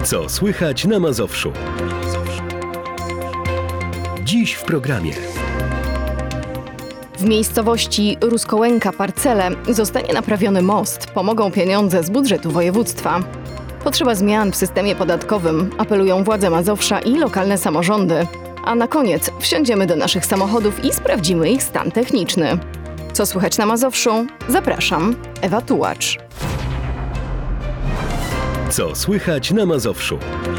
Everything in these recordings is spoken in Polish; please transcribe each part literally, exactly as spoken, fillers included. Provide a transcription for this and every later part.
Co słychać na Mazowszu? Dziś w programie. W miejscowości Ruskołęka-Parcele zostanie naprawiony most. Pomogą pieniądze z budżetu województwa. Potrzeba zmian w systemie podatkowym, apelują władze Mazowsza i lokalne samorządy. A na koniec wsiądziemy do naszych samochodów i sprawdzimy ich stan techniczny. Co słychać na Mazowszu? Zapraszam, Ewa Tułacz. Co słychać na Mazowszu?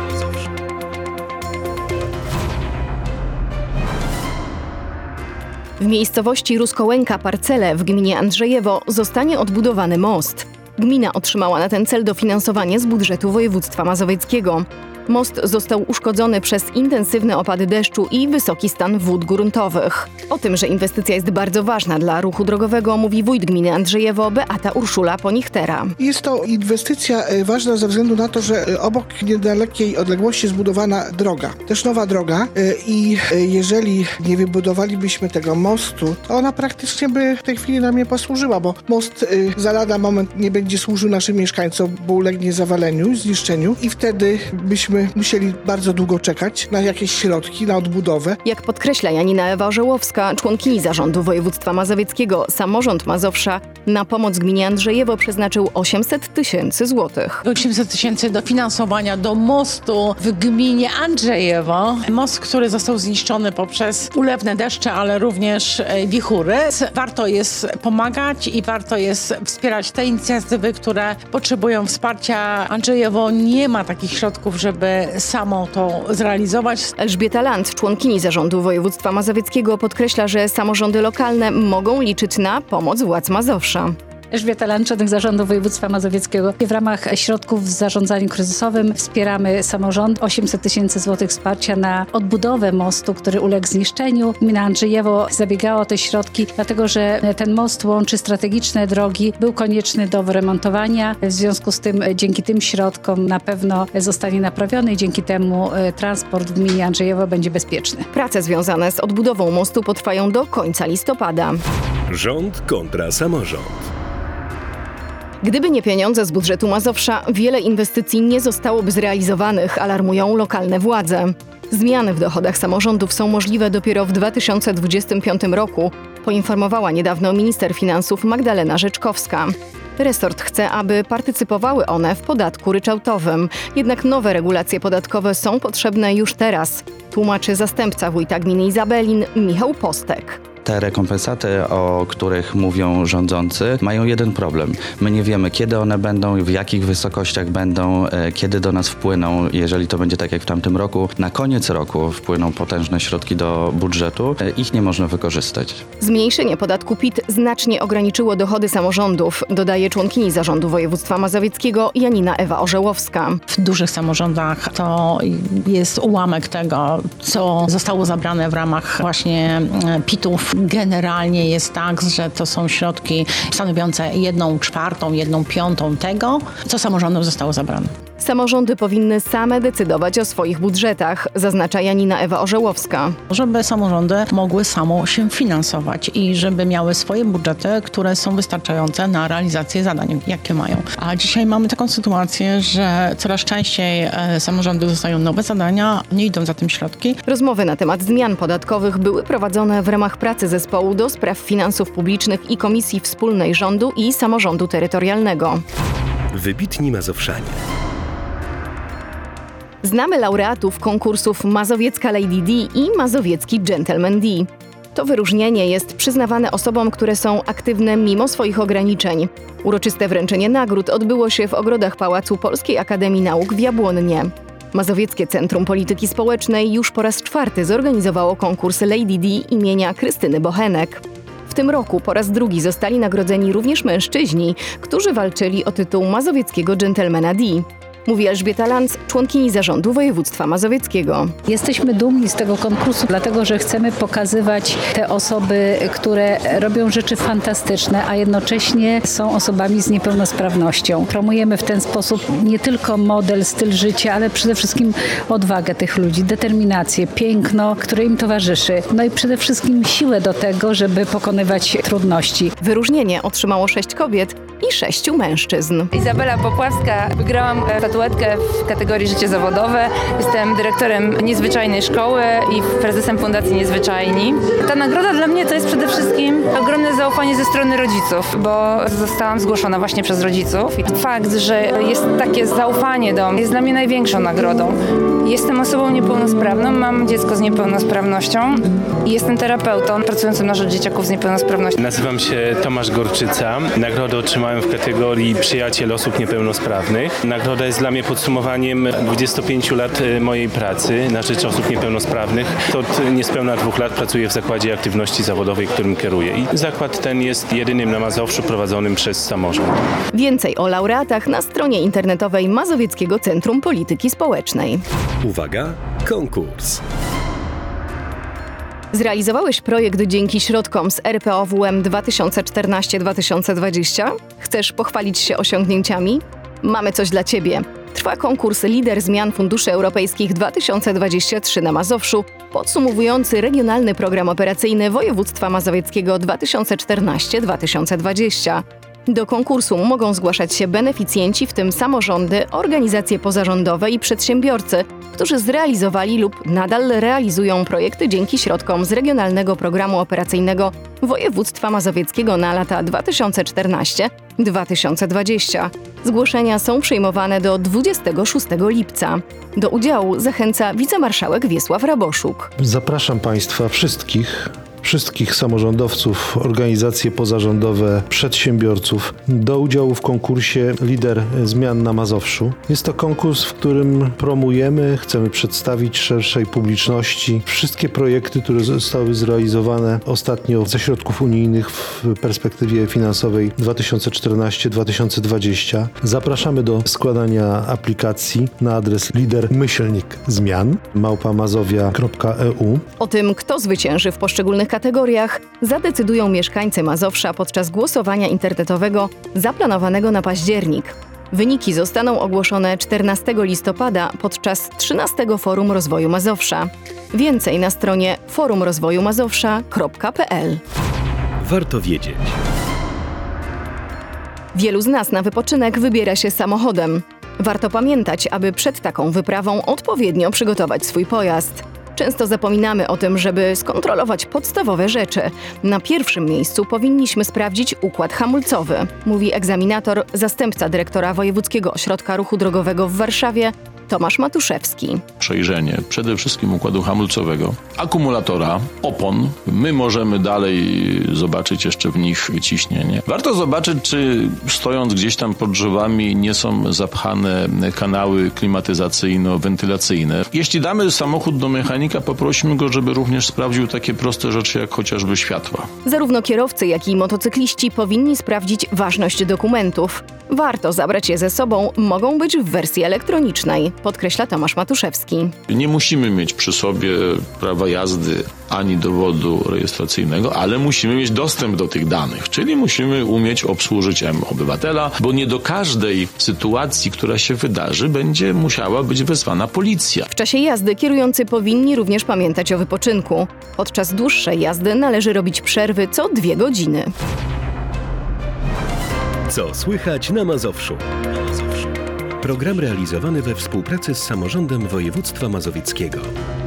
W miejscowości Ruskołęka-Parcele w gminie Andrzejewo zostanie odbudowany most. Gmina otrzymała na ten cel dofinansowanie z budżetu województwa mazowieckiego. Most został uszkodzony przez intensywne opady deszczu i wysoki stan wód gruntowych. O tym, że inwestycja jest bardzo ważna dla ruchu drogowego, mówi wójt gminy Andrzejewo Beata Urszula Ponichtera. Jest to inwestycja ważna ze względu na to, że obok niedalekiej odległości jest zbudowana droga. Też nowa droga i jeżeli nie wybudowalibyśmy tego mostu, to ona praktycznie by w tej chwili nam nie posłużyła, bo most za lada moment nie będzie służył naszym mieszkańcom, bo ulegnie zawaleniu, zniszczeniu i wtedy byśmy musieli bardzo długo czekać na jakieś środki, na odbudowę. Jak podkreśla Janina Ewa Orzełowska, członkini zarządu województwa mazowieckiego, samorząd Mazowsza na pomoc gminie Andrzejewo przeznaczył osiemset tysięcy złotych. osiemset tysięcy dofinansowania do mostu w gminie Andrzejewo. Most, który został zniszczony poprzez ulewne deszcze, ale również wichury. Warto jest pomagać i warto jest wspierać te inicjatywy, które potrzebują wsparcia. Andrzejewo nie ma takich środków, żeby samo to zrealizować. Elżbieta Land, członkini zarządu województwa mazowieckiego, podkreśla, że samorządy lokalne mogą liczyć na pomoc władz Mazowsza. Elżbieta Land, członek zarządu województwa mazowieckiego. W ramach środków w zarządzaniu kryzysowym wspieramy samorząd. osiemset tysięcy złotych wsparcia na odbudowę mostu, który uległ zniszczeniu. Gmina Andrzejewo zabiegała o te środki, dlatego że ten most łączy strategiczne drogi, był konieczny do wyremontowania. W związku z tym dzięki tym środkom na pewno zostanie naprawiony i dzięki temu transport w gminie Andrzejewo będzie bezpieczny. Prace związane z odbudową mostu potrwają do końca listopada. Rząd kontra samorząd. Gdyby nie pieniądze z budżetu Mazowsza, wiele inwestycji nie zostałoby zrealizowanych, alarmują lokalne władze. Zmiany w dochodach samorządów są możliwe dopiero w dwa tysiące dwudziestym piątym roku, poinformowała niedawno minister finansów Magdalena Rzeczkowska. Resort chce, aby partycypowały one w podatku ryczałtowym. Jednak nowe regulacje podatkowe są potrzebne już teraz, tłumaczy zastępca wójta gminy Izabelin Michał Postek. Te rekompensaty, o których mówią rządzący, mają jeden problem. My nie wiemy, kiedy one będą, w jakich wysokościach będą, kiedy do nas wpłyną. Jeżeli to będzie tak jak w tamtym roku, na koniec roku wpłyną potężne środki do budżetu. Ich nie można wykorzystać. Zmniejszenie podatku P I T znacznie ograniczyło dochody samorządów, dodaje członkini zarządu województwa mazowieckiego Janina Ewa Orzełowska. W dużych samorządach to jest ułamek tego, co zostało zabrane w ramach właśnie P I T-ów. Generalnie jest tak, że to są środki stanowiące jedną czwartą, jedną piątą tego, co samorządom zostało zabrane. Samorządy powinny same decydować o swoich budżetach, zaznacza Janina Ewa Orzełowska. Żeby samorządy mogły samo się finansować i żeby miały swoje budżety, które są wystarczające na realizację zadań, jakie mają. A dzisiaj mamy taką sytuację, że coraz częściej samorządy dostają nowe zadania, nie idą za tym środki. Rozmowy na temat zmian podatkowych były prowadzone w ramach pracy zespołu do spraw finansów publicznych i Komisji Wspólnej Rządu i Samorządu Terytorialnego. Wybitni Mazowszanie. Znamy laureatów konkursów Mazowiecka Lady D i Mazowiecki Gentleman D. To wyróżnienie jest przyznawane osobom, które są aktywne mimo swoich ograniczeń. Uroczyste wręczenie nagród odbyło się w ogrodach Pałacu Polskiej Akademii Nauk w Jabłonnie. Mazowieckie Centrum Polityki Społecznej już po raz czwarty zorganizowało konkurs Lady D imienia Krystyny Bochenek. W tym roku po raz drugi zostali nagrodzeni również mężczyźni, którzy walczyli o tytuł Mazowieckiego Gentlemana D. Mówi Elżbieta Lanz, członkini zarządu województwa mazowieckiego. Jesteśmy dumni z tego konkursu, dlatego że chcemy pokazywać te osoby, które robią rzeczy fantastyczne, a jednocześnie są osobami z niepełnosprawnością. Promujemy w ten sposób nie tylko model, styl życia, ale przede wszystkim odwagę tych ludzi, determinację, piękno, które im towarzyszy. No i przede wszystkim siłę do tego, żeby pokonywać trudności. Wyróżnienie otrzymało sześć kobiet, i sześciu mężczyzn. Izabela Popławska. Wygrałam statuetkę w kategorii życie zawodowe. Jestem dyrektorem niezwyczajnej szkoły i prezesem Fundacji Niezwyczajni. Ta nagroda dla mnie to jest przede wszystkim ogromne zaufanie ze strony rodziców, bo zostałam zgłoszona właśnie przez rodziców. I fakt, że jest takie zaufanie do mnie, jest dla mnie największą nagrodą. Jestem osobą niepełnosprawną, mam dziecko z niepełnosprawnością i jestem terapeutą pracującym na rzecz dzieciaków z niepełnosprawnością. Nazywam się Tomasz Gorczyca. Nagrodę otrzymałem w kategorii Przyjaciel osób niepełnosprawnych. Nagroda jest dla mnie podsumowaniem dwudziestu pięciu lat mojej pracy na rzecz osób niepełnosprawnych. Od niespełna dwóch lat pracuję w Zakładzie Aktywności Zawodowej, którym kieruję. I zakład ten jest jedynym na Mazowszu prowadzonym przez samorząd. Więcej o laureatach na stronie internetowej Mazowieckiego Centrum Polityki Społecznej. Uwaga, konkurs. Zrealizowałeś projekt dzięki środkom z R P O W M dwa tysiące czternaście do dwa tysiące dwudziestego? Chcesz pochwalić się osiągnięciami? Mamy coś dla Ciebie. Trwa konkurs Lider Zmian Funduszy Europejskich dwa tysiące dwudziesty trzeci na Mazowszu, podsumowujący Regionalny Program Operacyjny Województwa Mazowieckiego dwa tysiące czternaście do dwa tysiące dwudziestego. Do konkursu mogą zgłaszać się beneficjenci, w tym samorządy, organizacje pozarządowe i przedsiębiorcy, którzy zrealizowali lub nadal realizują projekty dzięki środkom z Regionalnego Programu Operacyjnego Województwa Mazowieckiego na lata dwa tysiące czternasty do dwa tysiące dwudziestego. Zgłoszenia są przyjmowane do dwudziestego szóstego lipca. Do udziału zachęca wicemarszałek Wiesław Raboszuk. Zapraszam Państwa wszystkich, wszystkich samorządowców, organizacje pozarządowe, przedsiębiorców do udziału w konkursie Lider Zmian na Mazowszu. Jest to konkurs, w którym promujemy, chcemy przedstawić szerszej publiczności wszystkie projekty, które zostały zrealizowane ostatnio ze środków unijnych w perspektywie finansowej dwa tysiące czternasty do dwa tysiące dwudziestego. Zapraszamy do składania aplikacji na adres lidermyślnik zmian małpa mazowia kropka e u. O tym, kto zwycięży w poszczególnych kategoriach, zadecydują mieszkańcy Mazowsza podczas głosowania internetowego zaplanowanego na październik. Wyniki zostaną ogłoszone czternastego listopada podczas trzynastego Forum Rozwoju Mazowsza. Więcej na stronie forum rozwoju mazowsza kropka p l. Warto wiedzieć. Wielu z nas na wypoczynek wybiera się samochodem. Warto pamiętać, aby przed taką wyprawą odpowiednio przygotować swój pojazd. Często zapominamy o tym, żeby skontrolować podstawowe rzeczy. Na pierwszym miejscu powinniśmy sprawdzić układ hamulcowy, mówi egzaminator, zastępca dyrektora Wojewódzkiego Ośrodka Ruchu Drogowego w Warszawie, Tomasz Matuszewski. Przejrzenie przede wszystkim układu hamulcowego, akumulatora, opon. My możemy dalej zobaczyć jeszcze w nich ciśnienie. Warto zobaczyć, czy stojąc gdzieś tam pod drzewami nie są zapchane kanały klimatyzacyjno-wentylacyjne. Jeśli damy samochód do mechanika, poprosimy go, żeby również sprawdził takie proste rzeczy jak chociażby światła. Zarówno kierowcy, jak i motocykliści powinni sprawdzić ważność dokumentów. Warto zabrać je ze sobą, mogą być w wersji elektronicznej, podkreśla Tomasz Matuszewski. Nie musimy mieć przy sobie prawa jazdy ani dowodu rejestracyjnego, ale musimy mieć dostęp do tych danych, czyli musimy umieć obsłużyć M-Obywatela, bo nie do każdej sytuacji, która się wydarzy, będzie musiała być wezwana policja. W czasie jazdy kierujący powinni również pamiętać o wypoczynku. Podczas dłuższej jazdy należy robić przerwy co dwie godziny. Co słychać na Mazowszu? Program realizowany we współpracy z Samorządem Województwa Mazowieckiego.